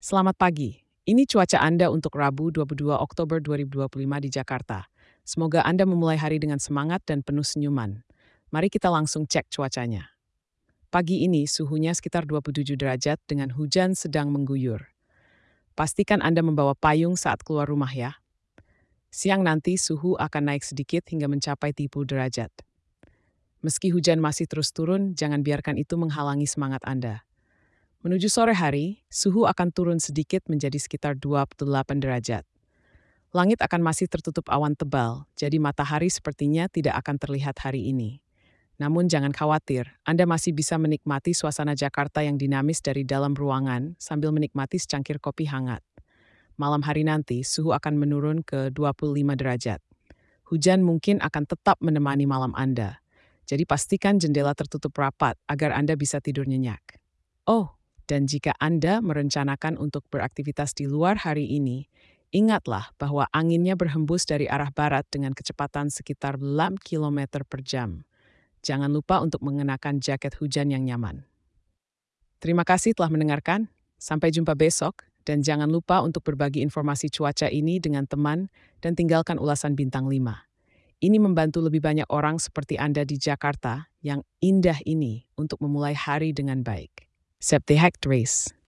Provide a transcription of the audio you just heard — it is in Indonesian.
Selamat pagi. Ini cuaca Anda untuk Rabu 22 Oktober 2025 di Jakarta. Semoga Anda memulai hari dengan semangat dan penuh senyuman. Mari kita langsung cek cuacanya. Pagi ini suhunya sekitar 27 derajat dengan hujan sedang mengguyur. Pastikan Anda membawa payung saat keluar rumah ya. Siang nanti suhu akan naik sedikit hingga mencapai 30 derajat. Meski hujan masih terus turun, jangan biarkan itu menghalangi semangat Anda. Menuju sore hari, suhu akan turun sedikit menjadi sekitar 28 derajat. Langit akan masih tertutup awan tebal, jadi matahari sepertinya tidak akan terlihat hari ini. Namun jangan khawatir, Anda masih bisa menikmati suasana Jakarta yang dinamis dari dalam ruangan sambil menikmati secangkir kopi hangat. Malam hari nanti, suhu akan menurun ke 25 derajat. Hujan mungkin akan tetap menemani malam Anda. Jadi pastikan jendela tertutup rapat agar Anda bisa tidur nyenyak. Oh, dan jika Anda merencanakan untuk beraktivitas di luar hari ini, ingatlah bahwa anginnya berhembus dari arah barat dengan kecepatan sekitar 6 km per jam. Jangan lupa untuk mengenakan jaket hujan yang nyaman. Terima kasih telah mendengarkan. Sampai jumpa besok, dan jangan lupa untuk berbagi informasi cuaca ini dengan teman dan tinggalkan ulasan bintang 5. Ini membantu lebih banyak orang seperti Anda di Jakarta yang indah ini untuk memulai hari dengan baik. Septi Hectris.